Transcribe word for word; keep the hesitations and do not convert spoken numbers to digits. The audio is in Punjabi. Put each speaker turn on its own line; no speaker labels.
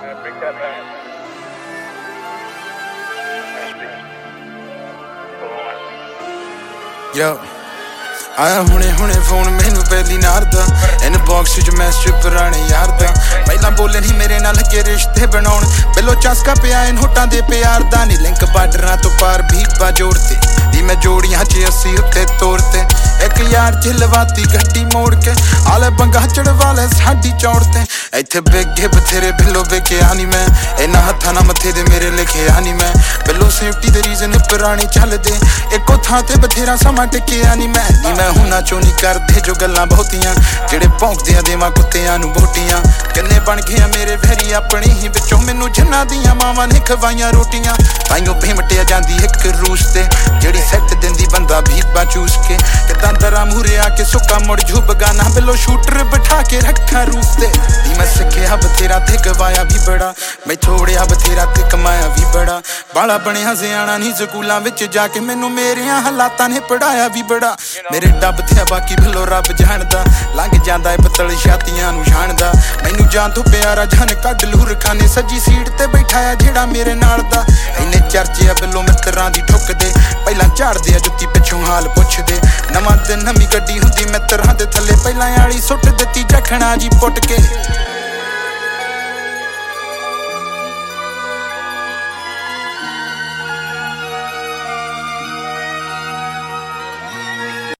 Yo, ਆਇਆ ਹੁਣੇ ਹੁਣੇ ਫੋਨ ਮੈਨੂੰ ਪਹਿਲੀ ਨਾਰ ਦਾ ਇਨਬਾਕਸ ਚ ਮੈਸੇਜ ਪੁਰਾਣੇ ਯਾਰ ਦਾ ਪਹਿਲਾਂ ਬੋਲੇ ਨਹੀਂ ਮੇਰੇ ਨਾਲ ਲੱਗੇ ਰਿਸ਼ਤੇ ਬਣਾਉਣ ਪਹਿਲੋਂ ਚਸਕਾ ਪਿਆ ਇਹ ਨੋਟਾਂ ਦੇ ਪਿਆਰ ਦਾ ਨੀ ਲਿੰਕ ਬਾਰਡਰਾਂ ਤੋਂ ਪਾਰ ਬੀਬਾ ਜੋੜਤੇ ਦੀ ਮੈਂ ਜੋੜੀਆਂ ਚ ਅਸੀਂ ਉੱਤੇ ਤੋਰਤੇ ਇੱਕ ਯਾਰ ਝਿਲਵਾਤੀ ਗੱਡੀ ਮੋੜ ਕੇ ਆਲੇ ਬੰਗਾ ਚੜਵਾ ਲੈ ਸਾਡੀ ਚੌੜ ਤੇ ਇੱਥੇ ਬੇਗੇ ਬਥੇਰੇ ਬਿੱਲੋ ਵੇਖਿਆ ਨੀ ਮੈਂ ਇਹਨਾਂ ਹੱਥਾਂ ਨਾਲ ਮੱਥੇ ਦੇ ਮੇਰੇ ਲਿਖਿਆ ਨੀ ਮੈਂ ਬਿੱਲੋ ਸੇਫਟੀ ਦੇ ਰੀਜ਼ਨ ਪੁਰਾਣੇ ਚੱਲਦੇ ਇੱਕੋ ਥਾਂ ਤੇ ਬਥੇਰਾ ਸਮਾਂ ਟਿਕਿਆ ਨੀ ਮੈਂ ਨੀ ਮੈਂ ਹੁਣਾ ਚੋਂ ਨੀ ਕਰਦੇ ਜੋ ਗੱਲਾਂ ਬਹੁਤੀਆਂ ਜਿਹੜੇ ਭੌਂਕਦੇ ਆ ਦੇਵਾਂ ਕੁੱਤਿਆਂ ਨੂੰ ਬੋਟੀਆਂ ਕਿੰਨੇ ਬਣ ਗਏ ਮੇਰੇ ਵੈਰੀ ਆਪਣੇ ਹੀ ਵਿੱਚੋਂ ਮੈਨੂੰ ਜਿੰਨਾਂ ਦੀਆਂ ਮਾਵਾਂ ਨੇ ਖਵਾਈਆਂ ਰੋਟੀਆਂ ਤਾਈਓ ਭੇਮਟਿਆ ਜਾਂਦੀ ਇੱਕ ਰੂਸ ਤੇ ਜਿਹੜੀ ਸੈੱਟ ਦਿੰਦੀ ਬੰਦਾ ਬੀਬਾ ਚੂਸ ਕੇ ਕਿਦਾਂ ਦਰਾ ਮੂਰੇ ਆ ਕੇ ਸੁੱਕਾ ਮੁੜ ਜੂ ਬਗਾਨਾ ਬਿੱਲੋ ਸ਼ੂਟਰ ਬਿਠਾ ਕੇ ਰੱਖਾਂ ਰੂਸ ਤੇ ਦੀ ਮੈਂ ਸਿੱਖਿਆ ਬਥੇਰਾ ਤੇ ਗਵਾਇਆ ਵੀ ਬੜਾ ਮੈਂ ਥੋੜਿਆ ਬਥੇਰਾ ਤੇ ਕਮਾਇਆ ਵੀ ਬੜਾ ਬਾਲਾ ਬਣਿਆ ਸਿਆਣਾ ਨਹੀਂ ਸਕੂਲਾਂ ਵਿੱਚ ਜਾ ਕੇ ਮੈਨੂੰ ਮੇਰੀਆਂ ਹਾਲਾਤਾਂ ਨੇ ਪੜਾਇਆ ਵੀ ਬੜਾ ਮੇਰੇ ਡੱਬ ਤੇ ਬਾਕੀ ਬਿੱਲੋ ਰੱਬ ਜਾਣਦਾ ਲੰਘ ਜਾਂਦਾ ਏ ਪਤਲ ਛਾਤੀਆਂ ਨੂੰ ਛਾਣਦਾ ਮੈਨੂੰ ਜਾਨ ਤੋਂ ਪਿਆਰਾ ਜਾਨ ਕੱਢ ਲੂ ਰਖਾਨੇ ਸੱਜੀ ਸੀਟ ਤੇ ਬੈਠਾਇਆ ਜਿਹੜਾ ਮੇਰੇ ਨਾਲ ਦਾ ਇੰਨੇ ਚਰਚੇ ਆ ਬਿੱਲੋ ਮਿੱਤਰਾਂ ਦੀ ਠੁੱਕਦੇ ਪਹਿਲਾਂ ਝਾੜਦੇ ਆ ਜੁੱਤੀ ਪਿੱਛੋਂ ਹਾਲ ਪੁੱਛਦੇ ਨਵਾਂ ਦਿਨ ਨਵੀਂ ਗੱਡੀ ਹੁੰਦੀ ਮਿੱਤਰਾਂ ਦੇ ਥੱਲੇ ਪਹਿਲਾਂ ਵਾਲੀ ਸੁੱਟ ਦਿੱਤੀ ਜਖਣਾ ਜੀ ਪੁੱਟ ਕੇ